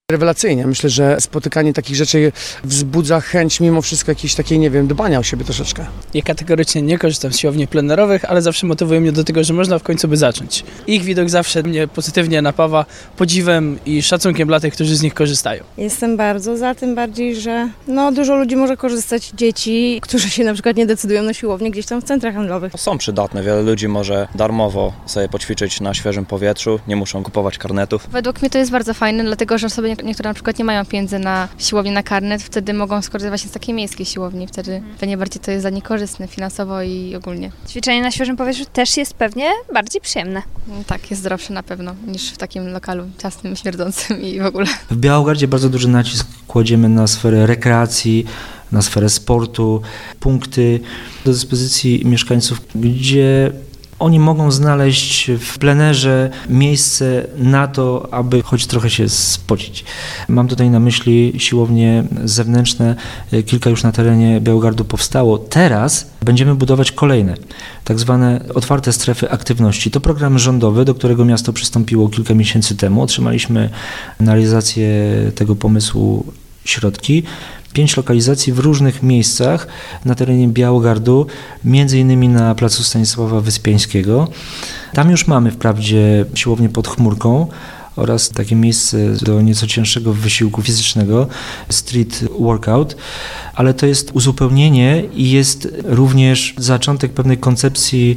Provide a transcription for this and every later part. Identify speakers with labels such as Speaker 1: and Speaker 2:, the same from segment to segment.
Speaker 1: Rewelacyjnie. Myślę, że spotykanie takich rzeczy wzbudza chęć mimo wszystko jakiejś takiej, nie wiem, dbania o siebie troszeczkę.
Speaker 2: Ja kategorycznie nie korzystam z siłowni plenerowych, ale zawsze motywują mnie do tego, że można w końcu by zacząć. Ich widok zawsze mnie pozytywnie napawa podziwem i szacunkiem dla tych, którzy z nich korzystają.
Speaker 3: Jestem bardzo za, tym bardziej, że dużo ludzi może korzystać, dzieci, którzy się na przykład nie decydują na siłownię gdzieś tam w centrach handlowych.
Speaker 4: Są przydatne, wiele ludzi może darmowo sobie poćwiczyć na świeżym powietrzu, nie muszą kupować karnetów.
Speaker 5: Według mnie to jest bardzo fajne, dlatego że osoby niektóre na przykład nie mają pieniędzy na siłownię, na karnet, wtedy mogą skorzystać właśnie z takiej miejskiej siłowni, wtedy nie bardziej to jest dla nich korzystne finansowo i ogólnie.
Speaker 6: Ćwiczenie na świeżym powietrzu też jest pewnie bardziej przyjemne.
Speaker 5: Tak, jest zdrowsze na pewno niż w takim lokalu ciasnym, śmierdzącym i w ogóle.
Speaker 7: W Białogardzie bardzo duży nacisk kładziemy na sferę rekreacji, na sferę sportu, punkty do dyspozycji mieszkańców, gdzie oni mogą znaleźć w plenerze miejsce na to, aby choć trochę się spocić. Mam tutaj na myśli siłownie zewnętrzne, kilka już na terenie Białogardu powstało. Teraz będziemy budować kolejne, tak zwane otwarte strefy aktywności. To program rządowy, do którego miasto przystąpiło kilka miesięcy temu. Otrzymaliśmy na realizację tego pomysłu środki. 5 lokalizacji w różnych miejscach na terenie Białogardu, między innymi na placu Stanisława Wyspiańskiego. Tam już mamy wprawdzie siłownię pod chmurką oraz takie miejsce do nieco cięższego wysiłku fizycznego, street workout, ale to jest uzupełnienie i jest również zaczątek pewnej koncepcji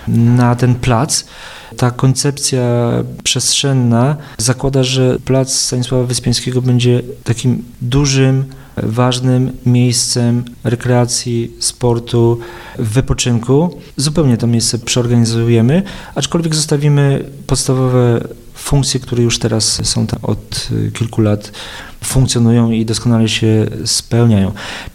Speaker 7: na ten plac. Ta koncepcja przestrzenna zakłada, że plac Stanisława Wyspiańskiego będzie takim dużym, ważnym miejscem rekreacji, sportu, wypoczynku. Zupełnie to miejsce przeorganizujemy, aczkolwiek zostawimy podstawowe funkcje, które już teraz są tam od kilku lat, funkcjonują i doskonale się spełniają.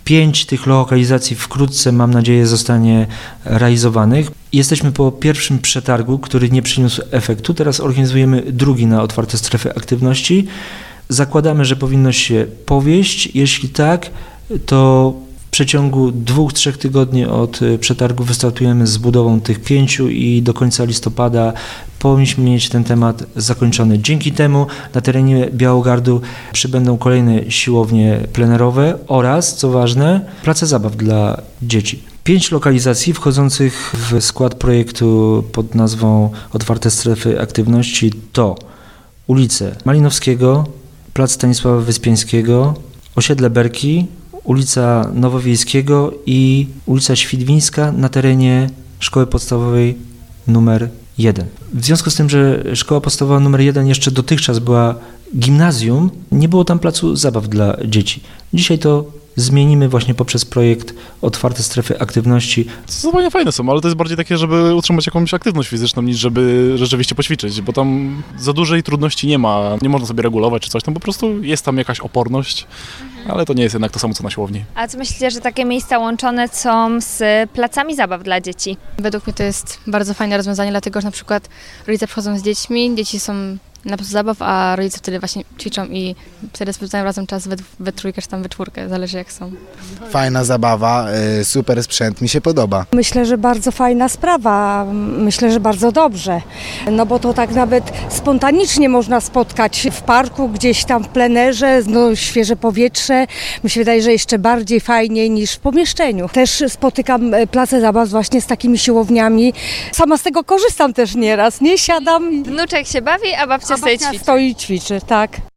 Speaker 7: 5 tych lokalizacji wkrótce, mam nadzieję, zostanie realizowanych. Jesteśmy po pierwszym przetargu, który nie przyniósł efektu. Teraz organizujemy drugi na otwarte strefy aktywności. Zakładamy, że powinno się powieść. Jeśli tak, to w przeciągu 2-3 tygodni od przetargu wystartujemy z budową tych 5 i do końca listopada powinniśmy mieć ten temat zakończony. Dzięki temu na terenie Białogardu przybędą kolejne siłownie plenerowe oraz, co ważne, place zabaw dla dzieci. 5 lokalizacji wchodzących w skład projektu pod nazwą Otwarte Strefy Aktywności to ulice Malinowskiego, plac Stanisława Wyspiańskiego, osiedle Berki, ulica Nowowiejskiego i ulica Świdwińska na terenie Szkoły Podstawowej nr 1. W związku z tym, że Szkoła Podstawowa nr 1 jeszcze dotychczas była gimnazjum, nie było tam placu zabaw dla dzieci. Dzisiaj to zmienimy właśnie poprzez projekt Otwarte Strefy Aktywności.
Speaker 8: Zdecydowanie fajne są, ale to jest bardziej takie, żeby utrzymać jakąś aktywność fizyczną, niż żeby rzeczywiście poćwiczyć, bo tam za dużej trudności nie ma, nie można sobie regulować czy coś, tam po prostu jest tam jakaś oporność, ale to nie jest jednak to samo co na siłowni.
Speaker 6: A co myślicie, że takie miejsca łączone są z placami zabaw dla dzieci?
Speaker 5: Według mnie to jest bardzo fajne rozwiązanie, dlatego że na przykład rodzice przychodzą z dziećmi, dzieci są na placu zabaw, a rodzice wtedy właśnie ćwiczą i wtedy spędzają razem czas we trójkę czy tam we czwórkę, zależy jak są.
Speaker 9: Fajna zabawa, super sprzęt, mi się podoba.
Speaker 3: Myślę, że bardzo fajna sprawa, myślę, że bardzo dobrze, bo to tak nawet spontanicznie można spotkać w parku, gdzieś tam w plenerze, świeże powietrze. Mi się wydaje, że jeszcze bardziej fajniej niż w pomieszczeniu. Też spotykam place zabaw właśnie z takimi siłowniami. Sama z tego korzystam też nieraz, nie? Siadam i
Speaker 6: Wnuczek się bawi, a babcia stoi ćwiczy.
Speaker 3: stoi i ćwiczy, tak.